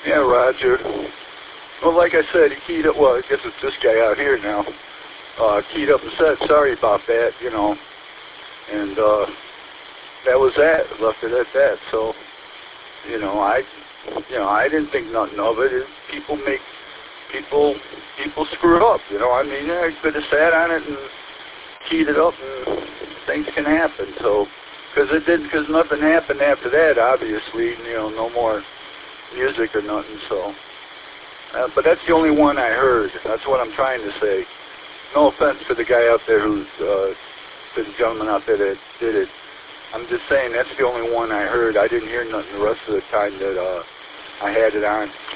Yeah, Roger. Well, like I said, he keyed up, well, I guess it's this guy out here now, keyed up and said, sorry about that, you know, and that was that, left it at that. So, you know, I didn't think nothing of it. People screw up, you know. I mean, I could have sat on it and keyed it up, and things can happen. So, because nothing happened after that, obviously, you know, no more music or nothing. So, but that's the only one I heard. That's what I'm trying to say. No offense to the guy out there to the gentleman out there that did it. I'm just saying that's the only one I heard. I didn't hear nothing the rest of the time that I had it on.